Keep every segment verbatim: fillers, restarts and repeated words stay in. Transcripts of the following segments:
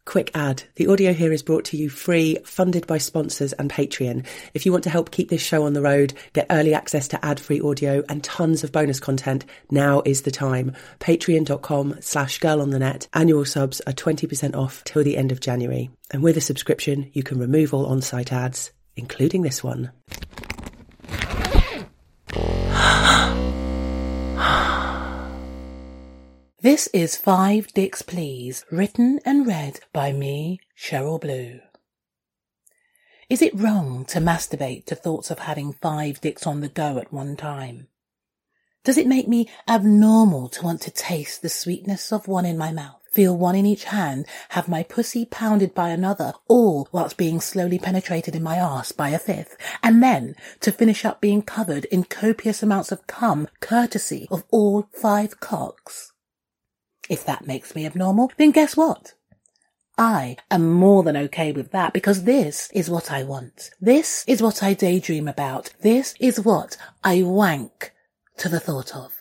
Quick ad. The audio here is brought to you free, funded by sponsors and Patreon. If you want to help keep this show on the road, get early access to ad-free audio and tons of bonus content, now is the time. Patreon.com slash girl on the net. Annual subs are twenty percent off till the end of January. And with a subscription, you can remove all on-site ads, including this one. This is Five Dicks Please, written and read by me, Cheryl Blue. Is it wrong to masturbate to thoughts of having five dicks on the go at one time? Does it make me abnormal to want to taste the sweetness of one in my mouth, feel one in each hand, have my pussy pounded by another, all whilst being slowly penetrated in my arse by a fifth, and then to finish up being covered in copious amounts of cum, courtesy of all five cocks? If that makes me abnormal, then guess what? I am more than okay with that, because this is what I want. This is what I daydream about. This is what I wank to the thought of.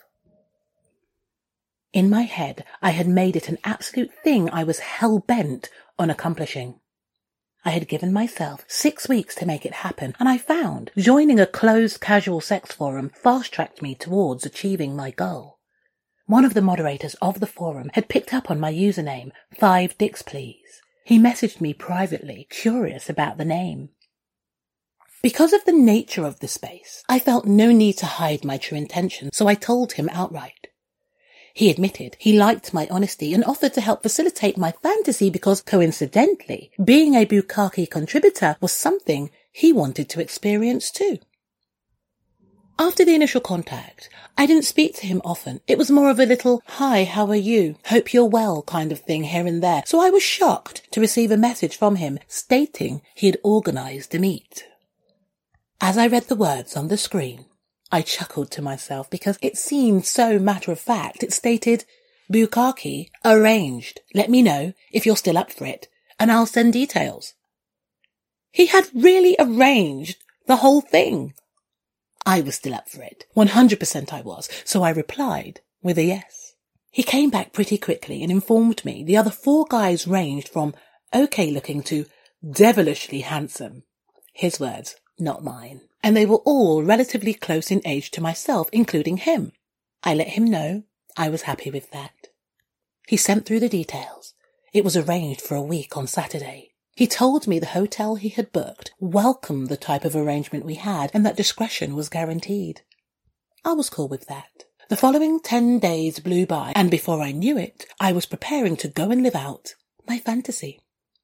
In my head, I had made it an absolute thing I was hell-bent on accomplishing. I had given myself six weeks to make it happen, and I found joining a closed casual sex forum fast-tracked me towards achieving my goal. One of the moderators of the forum had picked up on my username, Five Dicks Please. He messaged me privately, curious about the name. Because of the nature of the space, I felt no need to hide my true intention, so I told him outright. He admitted he liked my honesty and offered to help facilitate my fantasy because, coincidentally, being a Bukkake contributor was something he wanted to experience too. After the initial contact, I didn't speak to him often. It was more of a little, hi, how are you? Hope you're well kind of thing here and there. So I was shocked to receive a message from him stating he had organised a meet. As I read the words on the screen, I chuckled to myself because it seemed so matter of fact. It stated, Bukkake arranged. Let me know if you're still up for it and I'll send details. He had really arranged the whole thing. I was still up for it. one hundred percent I was, so I replied with a yes. He came back pretty quickly and informed me the other four guys ranged from okay looking to devilishly handsome. His words, not mine. And they were all relatively close in age to myself, including him. I let him know I was happy with that. He sent through the details. It was arranged for a week on Saturday. He told me the hotel he had booked welcomed the type of arrangement we had and that discretion was guaranteed. I was cool with that. The following ten days blew by, and before I knew it, I was preparing to go and live out my fantasy.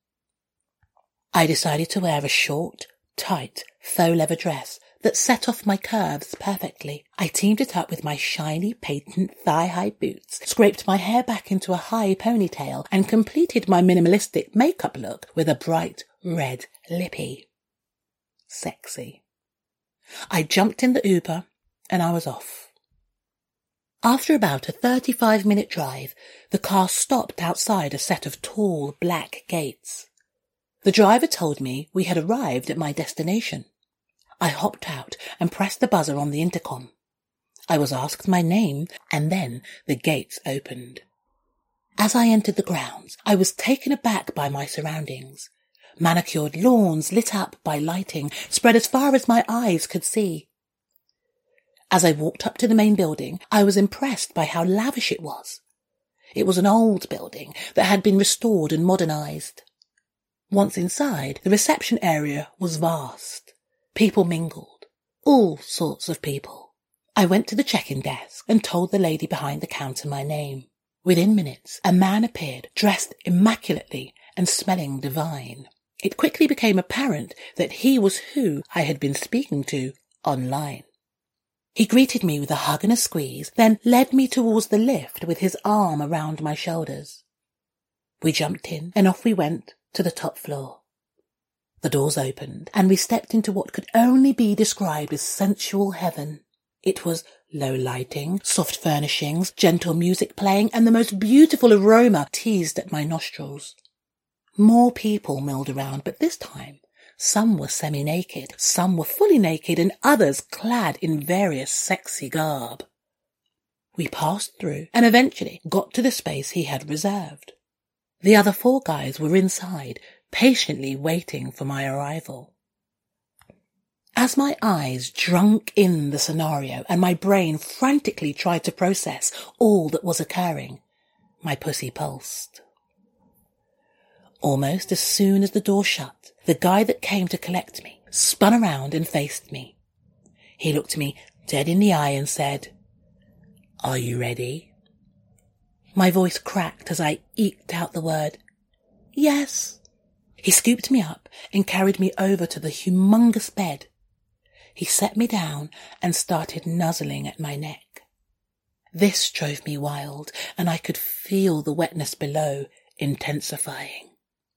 I decided to wear a short, tight, faux leather dress that set off my curves perfectly. I teamed it up with my shiny patent thigh-high boots, scraped my hair back into a high ponytail, and completed my minimalistic makeup look with a bright red lippy. Sexy. I jumped in the Uber, and I was off. After about a thirty-five minute drive, the car stopped outside a set of tall black gates. The driver told me we had arrived at my destination. I hopped out and pressed the buzzer on the intercom. I was asked my name, and then the gates opened. As I entered the grounds, I was taken aback by my surroundings. Manicured lawns lit up by lighting spread as far as my eyes could see. As I walked up to the main building, I was impressed by how lavish it was. It was an old building that had been restored and modernised. Once inside, the reception area was vast. People mingled. All sorts of people. I went to the check-in desk and told the lady behind the counter my name. Within minutes, a man appeared, dressed immaculately and smelling divine. It quickly became apparent that he was who I had been speaking to online. He greeted me with a hug and a squeeze, then led me towards the lift with his arm around my shoulders. We jumped in and off we went to the top floor. The doors opened, and we stepped into what could only be described as sensual heaven. It was low lighting, soft furnishings, gentle music playing, and the most beautiful aroma teased at my nostrils. More people milled around, but this time some were semi-naked, some were fully naked, and others clad in various sexy garb. We passed through, and eventually got to the space he had reserved. The other four guys were inside, patiently waiting for my arrival. As my eyes drunk in the scenario and my brain frantically tried to process all that was occurring, my pussy pulsed. Almost as soon as the door shut, the guy that came to collect me spun around and faced me. He looked me dead in the eye and said, "Are you ready?" My voice cracked as I eked out the word, "Yes." He scooped me up and carried me over to the humongous bed. He set me down and started nuzzling at my neck. This drove me wild, and I could feel the wetness below intensifying.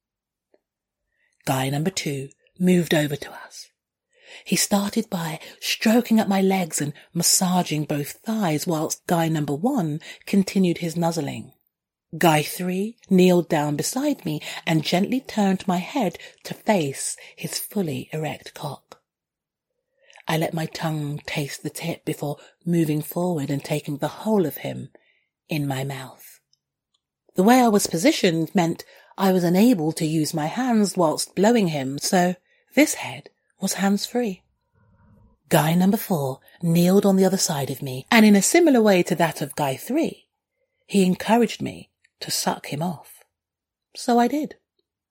Guy number two moved over to us. He started by stroking at my legs and massaging both thighs, whilst guy number one continued his nuzzling. Guy three kneeled down beside me and gently turned my head to face his fully erect cock. I let my tongue taste the tip before moving forward and taking the whole of him in my mouth. The way I was positioned meant I was unable to use my hands whilst blowing him, so this head was hands-free. Guy number four kneeled on the other side of me, and in a similar way to that of Guy three, he encouraged me to suck him off. So I did.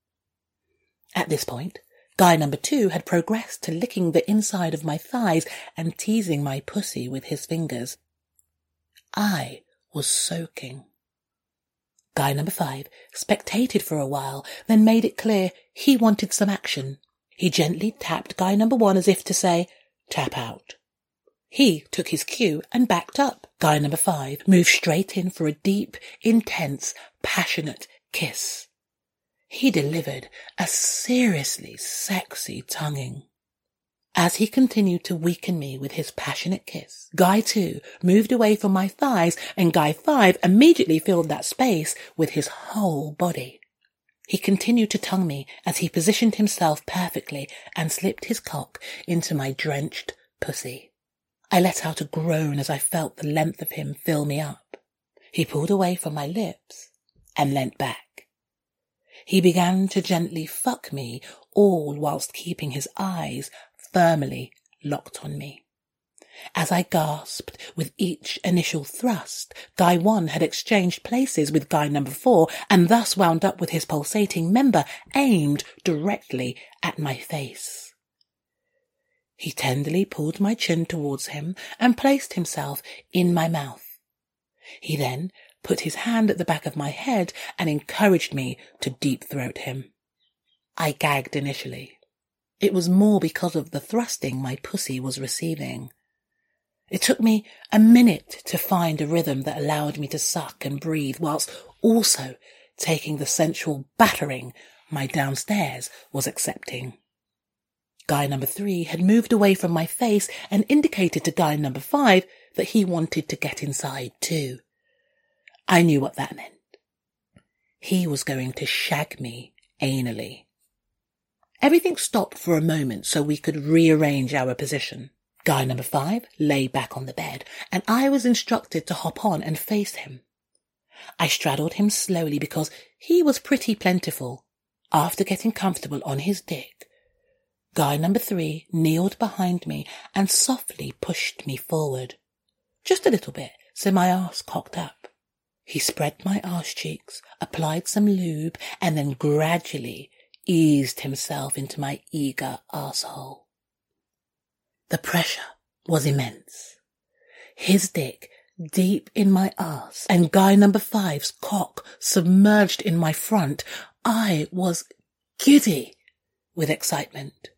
At this point, Guy number two had progressed to licking the inside of my thighs and teasing my pussy with his fingers. I was soaking. Guy number five spectated for a while, then made it clear he wanted some action. He gently tapped guy number one as if to say, "Tap out." He took his cue and backed up. Guy number five moved straight in for a deep, intense, passionate kiss. He delivered a seriously sexy tonguing. As he continued to weaken me with his passionate kiss, Guy two moved away from my thighs, and Guy five immediately filled that space with his whole body. He continued to tongue me as he positioned himself perfectly and slipped his cock into my drenched pussy. I let out a groan as I felt the length of him fill me up. He pulled away from my lips and leant back. He began to gently fuck me, all whilst keeping his eyes firmly locked on me. As I gasped with each initial thrust, Guy one had exchanged places with Guy number four and thus wound up with his pulsating member aimed directly at my face. He tenderly pulled my chin towards him and placed himself in my mouth. He then put his hand at the back of my head and encouraged me to deep-throat him. I gagged initially. It was more because of the thrusting my pussy was receiving. It took me a minute to find a rhythm that allowed me to suck and breathe whilst also taking the sensual battering my downstairs was accepting. Guy number three had moved away from my face and indicated to guy number five that he wanted to get inside too. I knew what that meant. He was going to shag me anally. Everything stopped for a moment so we could rearrange our position. Guy number five lay back on the bed, and I was instructed to hop on and face him. I straddled him slowly because he was pretty plentiful. After getting comfortable on his dick, guy number three kneeled behind me and softly pushed me forward. Just a little bit, so my arse cocked up. He spread my arse cheeks, applied some lube, and then gradually eased himself into my eager arsehole. The pressure was immense. His dick deep in my arse and guy number five's cock submerged in my front. I was giddy with excitement.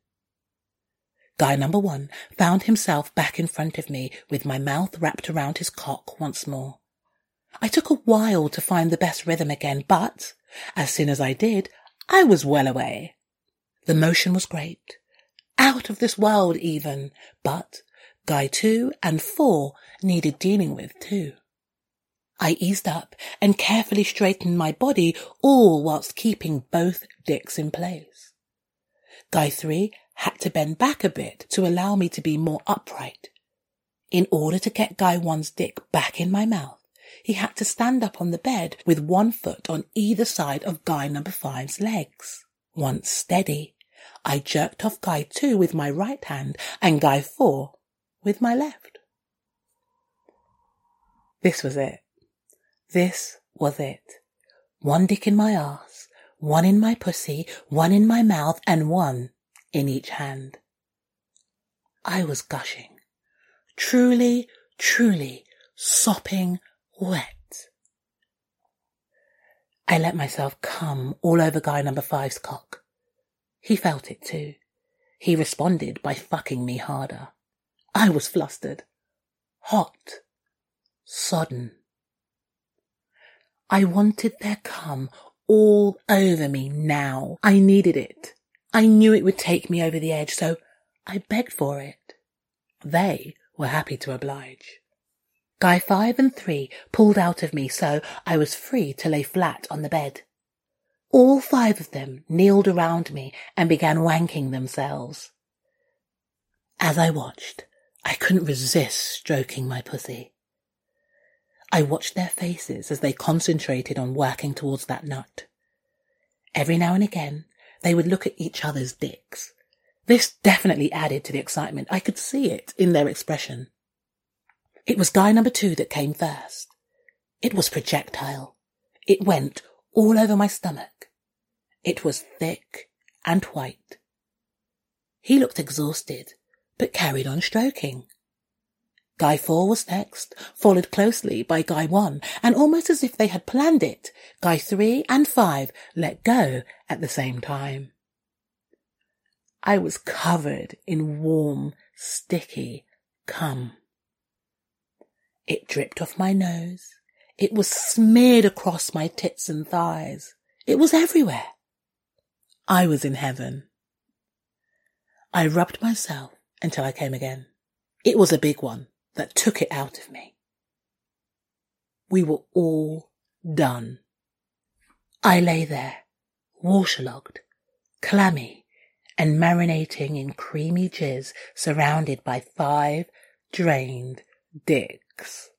Guy number one found himself back in front of me with my mouth wrapped around his cock once more. I took a while to find the best rhythm again, but as soon as I did, I was well away. The motion was great. Out of this world even, but guy two and four needed dealing with too. I eased up and carefully straightened my body, all whilst keeping both dicks in place. Guy three had to bend back a bit to allow me to be more upright. In order to get guy one's dick back in my mouth, he had to stand up on the bed with one foot on either side of guy number five's legs. Once steady, I jerked off guy two with my right hand and guy four with my left. This was it. This was it. One dick in my arse, one in my pussy, one in my mouth, and one in each hand. I was gushing. Truly, truly sopping wet. I let myself come all over guy number five's cock. He felt it too. He responded by fucking me harder. I was flustered. Hot. Sodden. I wanted their cum all over me now. I needed it. I knew it would take me over the edge, so I begged for it. They were happy to oblige. Guy five and three pulled out of me, so I was free to lay flat on the bed. All five of them kneeled around me and began wanking themselves. As I watched, I couldn't resist stroking my pussy. I watched their faces as they concentrated on working towards that nut. Every now and again, they would look at each other's dicks. This definitely added to the excitement. I could see it in their expression. It was guy number two that came first. It was projectile. It went all over my stomach. It was thick and white. He looked exhausted, but carried on stroking. Guy four was next, followed closely by guy one, and almost as if they had planned it, guy three and five let go at the same time. I was covered in warm, sticky cum. It dripped off my nose. It was smeared across my tits and thighs. It was everywhere. I was in heaven. I rubbed myself until I came again. It was a big one that took it out of me. We were all done. I lay there, waterlogged, clammy, and marinating in creamy jizz, surrounded by five drained dicks.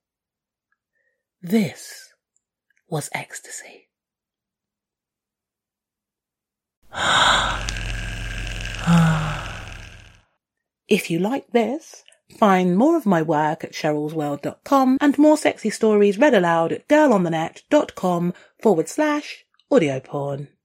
This was ecstasy. If you like this, find more of my work at cheryl's world dot com and more sexy stories read aloud at girlonthenet.com forward slash audio porn.